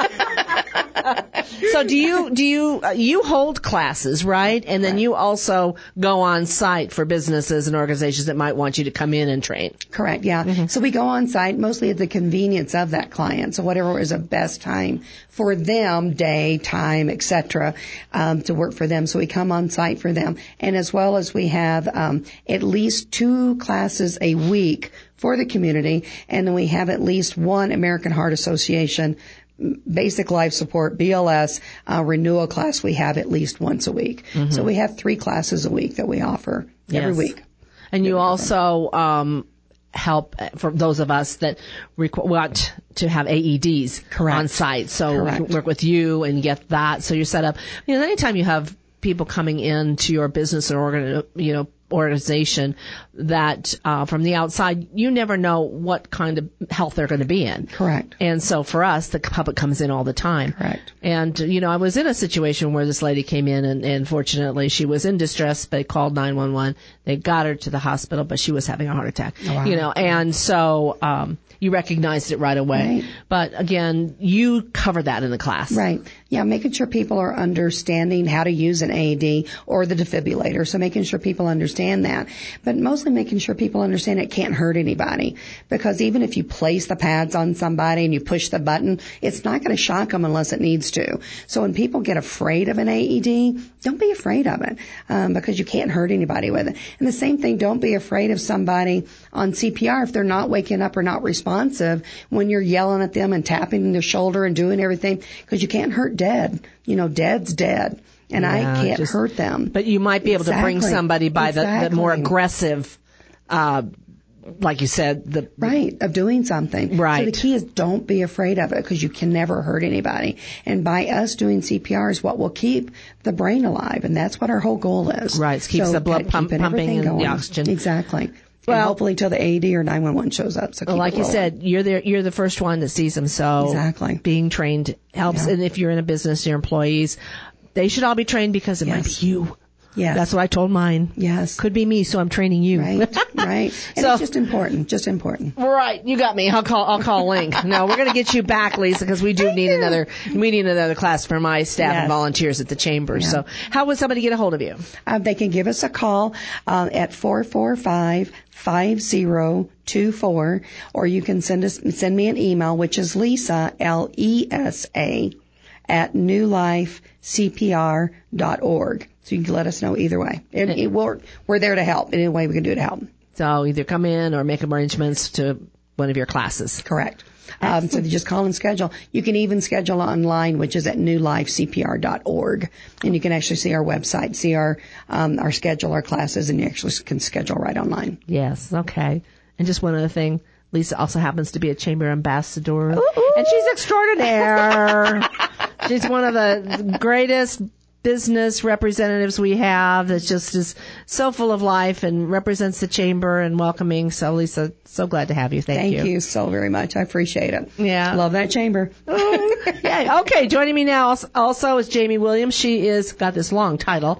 yeah. So do you, do you, uh, you hold classes, right? And then you also go on site for businesses and organizations that might want you to come in and train. Correct, yeah. Mm-hmm. So we go on site mostly at the convenience of that client. So whatever is the best time for them, day, time, et cetera, um, to work for them. So we come on site for them. And as well as we have um, at least two classes a week for the community. And then we have at least one American Heart Association basic life support, B L S, uh, renewal class we have at least once a week. Mm-hmm. So we have three classes a week that we offer every Yes. week. And you also um, help for those of us that requ- want to have A E Ds Correct. on site. So Correct. we can work with you and get that. So you're set up. You know, anytime you have people coming into your business or organ, you know, organization that uh, from the outside, you never know what kind of health they're going to be in. Correct. And so for us, the public comes in all the time. Correct. And, you know, I was in a situation where this lady came in and, and fortunately she was in distress. They called nine one one. They got her to the hospital, but she was having a heart attack. Oh, wow. You know, and so, um, you recognized it right away. Right. But again, you cover that in the class. Right. Yeah, making sure people are understanding how to use an A E D or the defibrillator. So making sure people understand that. But mostly making sure people understand it can't hurt anybody. Because even if you place the pads on somebody and you push the button, it's not going to shock them unless it needs to. So when people get afraid of an A E D, don't be afraid of it, um, because you can't hurt anybody with it. And the same thing, don't be afraid of somebody on C P R if they're not waking up or not responsive when you're yelling at them and tapping their shoulder and doing everything, because you can't hurt dead. You know, dead's dead. And Yeah, I can't just- hurt them. But you might be able to bring Exactly. somebody by the, the Exactly. more aggressive, uh, like you said, the Right, of doing something. Right. So the key is don't be afraid of it, because you can never hurt anybody. And by us doing C P R is what will keep the brain alive. And that's what our whole goal is. Right, it keeps So the blood keeping pump- pumping everything and the going. oxygen. Exactly. Well- and hopefully till the A E D or nine one one shows up. So Well, keep like it you rolling. said, you're the you're the first one that sees them. So Exactly. being trained helps. Yeah. And if you're in a business, your employees, they should all be trained, because it might be Yes. you. Yes. That's what I told mine. Yes. Could be me, so I'm training you. Right, right. And So- it's just important, just important. Right, you got me. I'll call. I'll call Link. No, we're gonna get you back, Lisa, because we do need another. We need another class for my staff Yes. and volunteers at the chamber. Yeah. So, how would somebody get a hold of you? Uh, they can give us a call uh, at four four five, five zero two four, or you can send us send me an email, which is Lisa, L E S A, at new life c p r dot org. So you can let us know either way. And it, we're, we're there to help in any way we can do to help. So either come in or make arrangements to one of your classes. Correct. Um, so you just call and schedule. You can even schedule online, which is at new life c p r dot org. And you can actually see our website, see our, um, our schedule, our classes, and you actually can schedule right online. Yes. Okay. And just one other thing. Lisa also happens to be a chamber ambassador, and she's extraordinaire. She's one of the greatest business representatives we have that just is so full of life and represents the chamber and welcoming. So, Lisa, so glad to have you. Thank, Thank you. Thank you so very much. I appreciate it. Yeah. Love that chamber. Oh, yeah. Okay, joining me now also is Jamie Williams. She is, got this long title,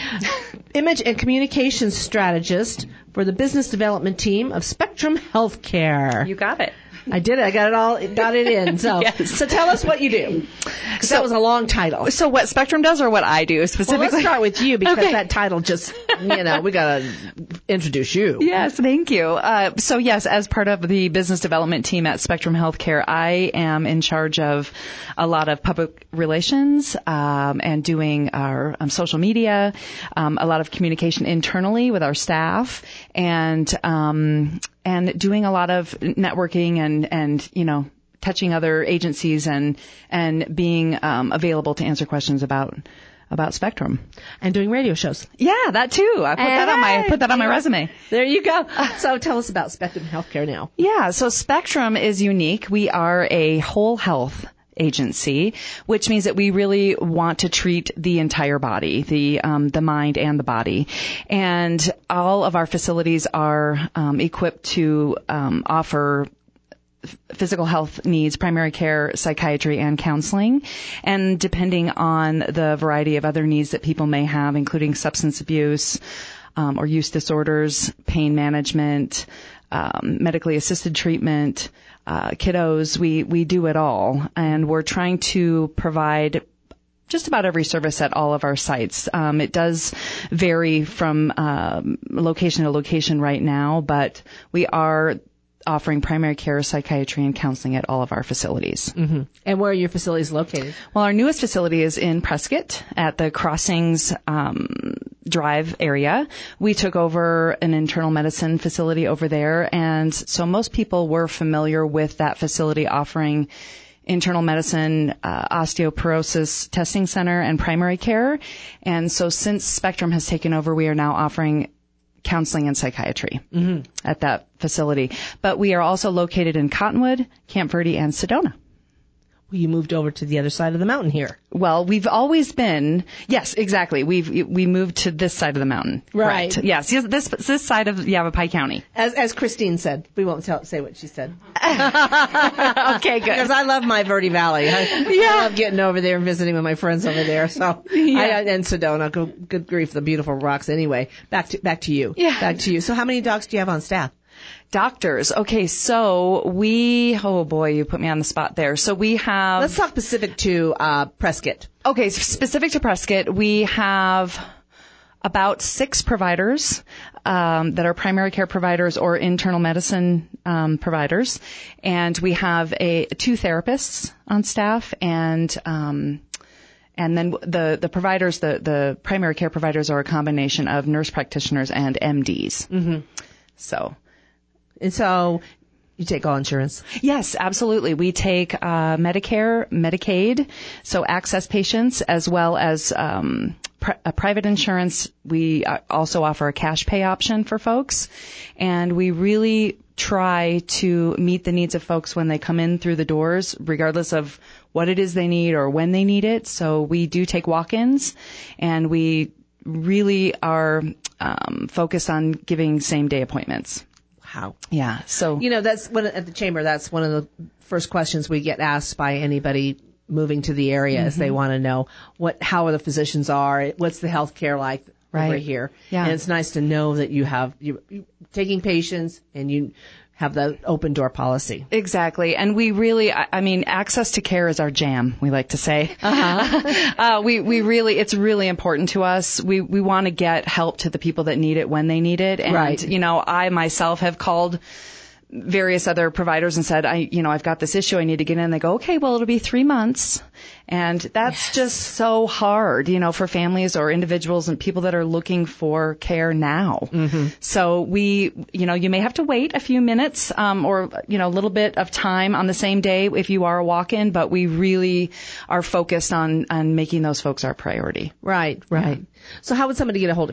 Image and Communications Strategist for the Business Development Team of Spectrum Healthcare. You got it. I did it. I got it all, got it in. So, yes. so tell us what you do. Because so, that was a long title. So what Spectrum does or what I do specifically? Well, let's start with you because okay. that title just, you know, we got to introduce you. Yes, thank you. Uh, so yes, as part of the business development team at Spectrum Healthcare, I am in charge of a lot of public relations um, and doing our um, social media, um, a lot of communication internally with our staff, and um, and doing a lot of networking and, and, you know, touching other agencies and, and being, um, available to answer questions about, about Spectrum. And doing radio shows. Yeah, that too. I put and that on my, put that on my resume. There you go. So tell us about Spectrum Healthcare now. Yeah, so Spectrum is unique. We are a whole health agency, which means that we really want to treat the entire body, the um, the mind and the body. And all of our facilities are um, equipped to um, offer physical health needs, primary care, psychiatry, and counseling. And depending on the variety of other needs that people may have, including substance abuse um, or use disorders, pain management, um, medically assisted treatment, Uh, kiddos, we, we do it all, and we're trying to provide just about every service at all of our sites. Um, it does vary from um, location to location right now, but we are offering primary care, psychiatry, and counseling at all of our facilities. Mm-hmm. And where are your facilities located? Well, our newest facility is in Prescott at the Crossings um, Drive area. We took over an internal medicine facility over there, and so most people were familiar with that facility offering internal medicine, uh, osteoporosis testing center, and primary care. And so since Spectrum has taken over, we are now offering counseling and psychiatry mm-hmm. at that facility. But we are also located in Cottonwood, Camp Verde, and Sedona. Well, you moved over to the other side of the mountain here. Well, we've always been, yes, exactly. We've, we moved to this side of the mountain. Right. Correct. Yes, yes, this, this side of Yavapai County. As, as Christine said. We won't tell, say what she said. Okay, good. Because I love my Verde Valley. I, yeah. I love getting over there and visiting with my friends over there. So, yeah. I, and Sedona, good, good grief, the beautiful rocks. Anyway, back to, back to you. Yeah. Back to you. So how many dogs do you have on staff? Doctors. Okay, so we, oh boy, you put me on the spot there. So we have... Let's talk specific to uh Prescott. Okay, specific to Prescott, we have about six providers um, that are primary care providers or internal medicine um, providers. And we have a two therapists on staff, and um, and then the, the providers, the, the primary care providers are a combination of nurse practitioners and M Ds. Mm-hmm. So... And so you take all insurance? Yes, absolutely. We take uh, Medicare, Medicaid, so access patients, as well as um, pr- a private insurance. We also offer a cash pay option for folks, and we really try to meet the needs of folks when they come in through the doors, regardless of what it is they need or when they need it. So we do take walk-ins, and we really are um, focused on giving same-day appointments. How? Yeah. So, you know, that's one at the chamber. That's one of the first questions we get asked by anybody moving to the area mm-hmm. is they want to know what, how are the physicians are, what's the health care like right. over here. Yeah. And it's nice to know that you have, you, you taking patients and you have the open door policy. Exactly. And we really, I, I mean, access to care is our jam, we like to say. Uh-huh. uh, we, we really, it's really important to us. We, we want to get help to the people that need it when they need it. And, right. you know, I myself have called various other providers and said, I, you know, I've got this issue, I need to get in. They go, okay, well, it'll be three months. And that's yes. just so hard, you know, for families or individuals and people that are looking for care now. Mm-hmm. So we, you know, you may have to wait a few minutes, um, or, you know, a little bit of time on the same day if you are a walk-in, but we really are focused on, on making those folks our priority. Right, right. Yeah. So how would somebody get a hold of you?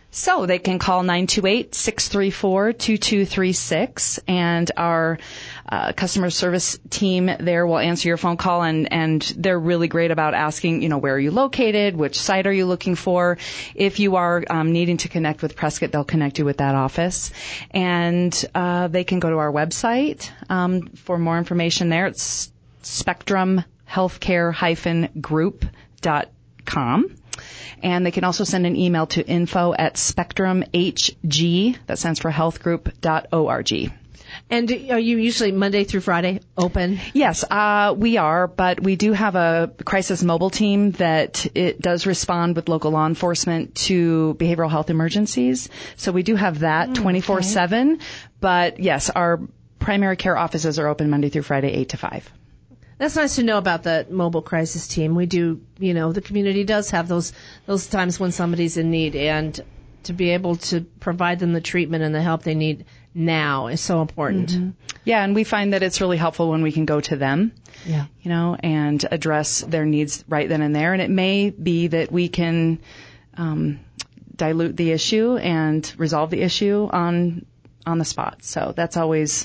So they can call nine two eight, six three four, two two three six, and our uh, customer service team there will answer your phone call, and, and they're really great about asking, you know, where are you located, which site are you looking for. If you are um, needing to connect with Prescott, they'll connect you with that office. And uh, they can go to our website um, for more information there. It's spectrum healthcare dash group dot com. And they can also send an email to info at spectrum h g, that stands for health group dot org. And are you usually Monday through Friday open? Yes, uh, we are, but we do have a crisis mobile team that it does respond with local law enforcement to behavioral health emergencies. So we do have that twenty-four seven. Okay. But yes, our primary care offices are open Monday through Friday, eight to five. That's nice to know about the mobile crisis team. We do, you know, the community does have those those times when somebody's in need, and to be able to provide them the treatment and the help they need now is so important. Mm-hmm. Yeah, and we find that it's really helpful when we can go to them, yeah, you know, and address their needs right then and there. And it may be that we can um, dilute the issue and resolve the issue on on the spot. So that's always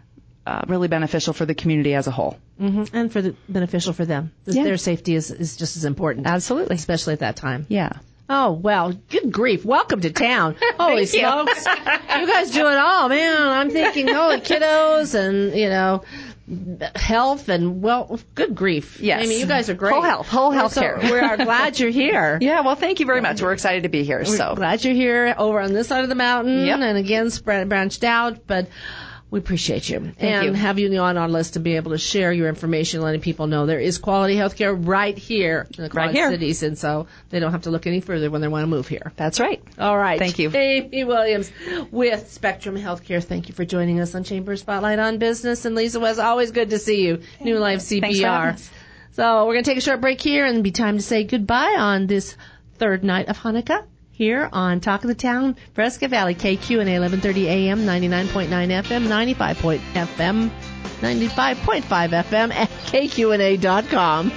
uh, really beneficial for the community as a whole. Mm-hmm. And for the beneficial for them. Yeah. Their safety is, is just as important. Absolutely. Especially at that time. Yeah. Oh, well, good grief. Welcome to town. Holy smokes. You. you guys do it all, man. I'm thinking, holy kiddos and, you know, health and, well, good grief. Yes. I mean, you guys are great. Whole health, whole health so care. We are glad you're here. Yeah, well, thank you very much. We're excited to be here. We're so glad you're here over on this side of the mountain. Yep. And again, spread, branched out, but we appreciate you. Thank and you. have you on our list to be able to share your information, letting people know there is quality health care right here in the Quad Right here. Cities, and so they don't have to look any further when they want to move here. That's right. All right. Thank you. Amy Williams with Spectrum Healthcare. Thank you for joining us on Chamber Spotlight on Business. And Lisa West, always good to see you. New Life C P R. Thanks for having us. So we're going to take a short break here and be time to say goodbye on this third night of Hanukkah here on Talk of the Town, Prescott Valley, K Q N A, eleven thirty A M, ninety-nine point nine F M, ninety-five point F M, ninety-five point five F M at K Q N A dot com.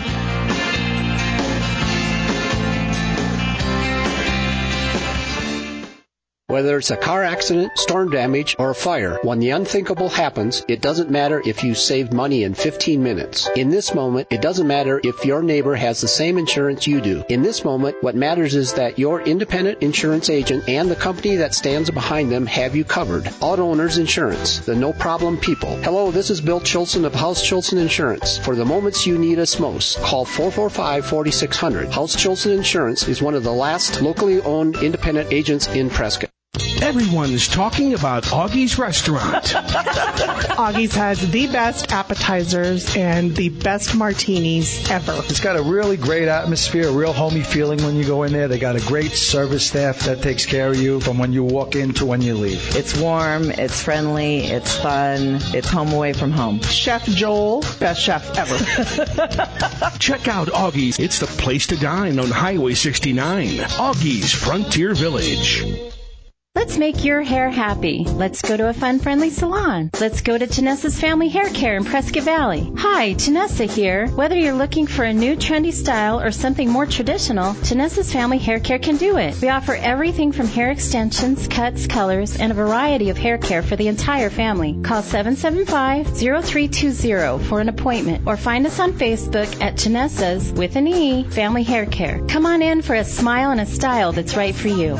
Whether it's a car accident, storm damage, or a fire, when the unthinkable happens, it doesn't matter if you saved money in fifteen minutes. In this moment, it doesn't matter if your neighbor has the same insurance you do. In this moment, what matters is that your independent insurance agent and the company that stands behind them have you covered. Auto Owners Insurance, the no-problem people. Hello, this is Bill Chilson of House Chilson Insurance. For the moments you need us most, call four four five, four six zero zero. House Chilson Insurance is one of the last locally owned independent agents in Prescott. Everyone's talking about Augie's Restaurant. Augie's has the best appetizers and the best martinis ever. It's got a really great atmosphere, a real homey feeling when you go in there. They got a great service staff that takes care of you from when you walk in to when you leave. It's warm, it's friendly, it's fun, it's home away from home. Chef Joel, best chef ever. Check out Augie's. It's the place to dine on Highway sixty-nine. Augie's Frontier Village. Let's make your hair happy. Let's go to a fun, friendly salon. Let's go to Janessa's Family Hair Care in Prescott Valley. Hi, Janessa here. Whether you're looking for a new trendy style or something more traditional, Janessa's Family Hair Care can do it. We offer everything from hair extensions, cuts, colors, and a variety of hair care for the entire family. Call seven seven five, zero three two zero for an appointment or find us on Facebook at Janessa's, with an E, Family Hair Care. Come on in for a smile and a style that's right for you.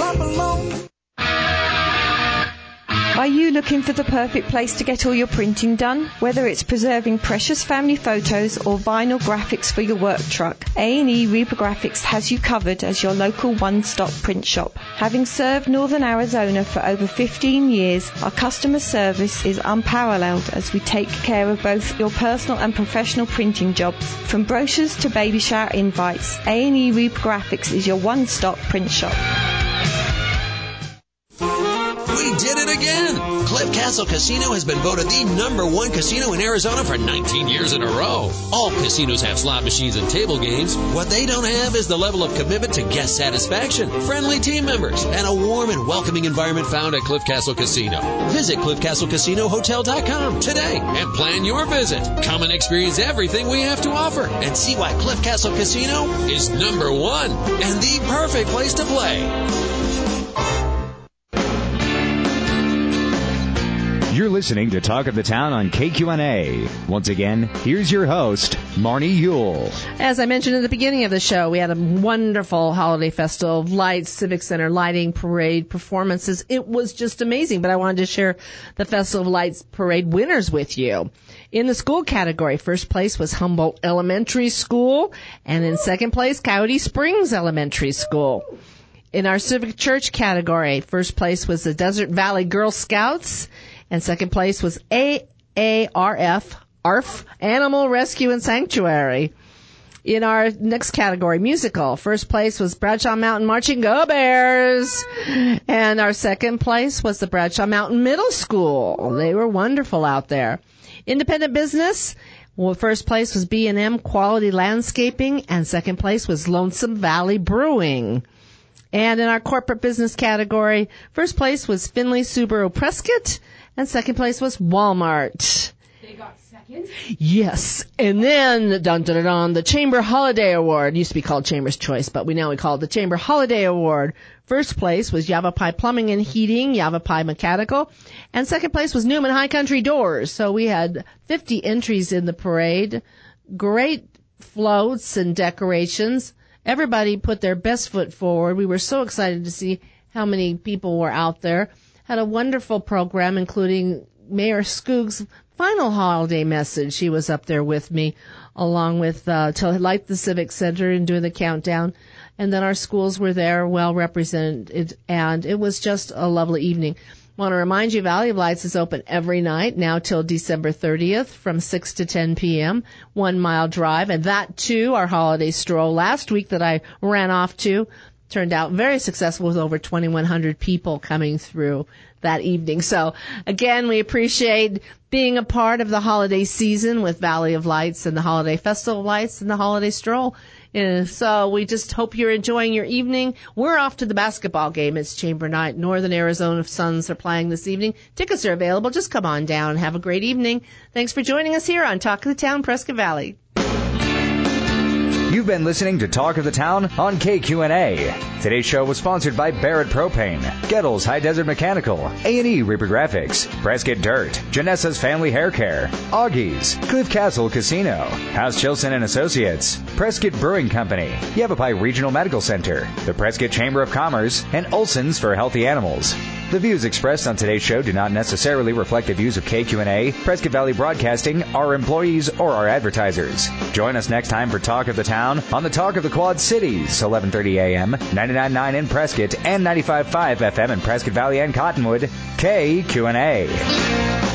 Are you looking for the perfect place to get all your printing done? Whether it's preserving precious family photos or vinyl graphics for your work truck, A and E Reprographics has you covered as your local one-stop print shop. Having served Northern Arizona for over fifteen years, our customer service is unparalleled as we take care of both your personal and professional printing jobs. From brochures to baby shower invites, A and E Reprographics is your one-stop print shop. We did it again. Cliff Castle Casino has been voted the number one casino in Arizona for nineteen years in a row. All casinos have slot machines and table games. What they don't have is the level of commitment to guest satisfaction, friendly team members, and a warm and welcoming environment found at Cliff Castle Casino. Visit cliff castle casino hotel dot com today and plan your visit. Come and experience everything we have to offer and see why Cliff Castle Casino is number one and the perfect place to play. You're listening to Talk of the Town on K Q N A. Once again, here's your host, Marnie Yule. As I mentioned at the beginning of the show, we had a wonderful holiday festival of lights, Civic Center lighting, parade, performances. It was just amazing, but I wanted to share the Festival of Lights parade winners with you. In the school category, first place was Humboldt Elementary School, and in second place, Coyote Springs Elementary School. In our civic church category, first place was the Desert Valley Girl Scouts, and second place was A A R F, A R F, Animal Rescue and Sanctuary. In our next category, musical, first place was Bradshaw Mountain Marching Go Bears. And our second place was the Bradshaw Mountain Middle School. They were wonderful out there. Independent business, well, first place was B and M Quality Landscaping, and second place was Lonesome Valley Brewing. And in our corporate business category, first place was Finley Subaru Prescott, and second place was Walmart. They got second? Yes. And then, dun, dun, dun, dun, the Chamber Holiday Award. It used to be called Chamber's Choice, but we now we call it the Chamber Holiday Award. First place was Yavapai Plumbing and Heating, Yavapai Mechanical. And second place was Newman High Country Doors. So we had fifty entries in the parade. Great floats and decorations. Everybody put their best foot forward. We were so excited to see how many people were out there. Had a wonderful program, including Mayor Skoog's final holiday message. She was up there with me, along with uh, to light the Civic Center and doing the countdown. And then our schools were there, well represented, and it was just a lovely evening. I want to remind you, Valley of Lights is open every night, now till December thirtieth, from six to ten p.m., one mile drive. And that, too, our holiday stroll last week that I ran off to, turned out very successful with over twenty-one hundred people coming through that evening. So, again, we appreciate being a part of the holiday season with Valley of Lights and the Holiday Festival of Lights and the Holiday Stroll. And so we just hope you're enjoying your evening. We're off to the basketball game. It's Chamber Night. Northern Arizona Suns are playing this evening. Tickets are available. Just come on down and have a great evening. Thanks for joining us here on Talk of the Town, Prescott Valley. You've been listening to Talk of the Town on K Q N A. Today's show was sponsored by Barrett Propane, Gettles High Desert Mechanical, A and E Reaper Graphics, Prescott Dirt, Janessa's Family Hair Care, Augie's, Cliff Castle Casino, House Chilson and Associates, Prescott Brewing Company, Yavapai Regional Medical Center, the Prescott Chamber of Commerce, and Olson's for Healthy Animals. The views expressed on today's show do not necessarily reflect the views of K Q N A, Prescott Valley Broadcasting, our employees, or our advertisers. Join us next time for Talk of the Town on the Talk of the Quad Cities, eleven thirty a.m., ninety-nine point nine in Prescott, and ninety-five point five F M in Prescott Valley and Cottonwood, K Q N A.